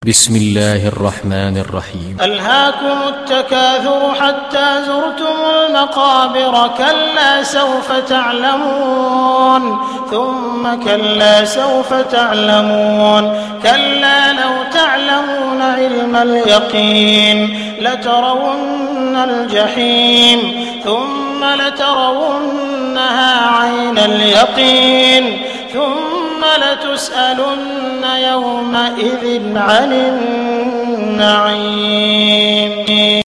بسم الله الرحمن الرحيم. ألهاكم التكاثر حتى زرتم المقابر كلا سوف تعلمون ثم كلا سوف تعلمون كلا لو تعلمون علم اليقين لترون الجحيم ثم لترونها عين اليقين ثم لتسألن يومئذ عن النعيم.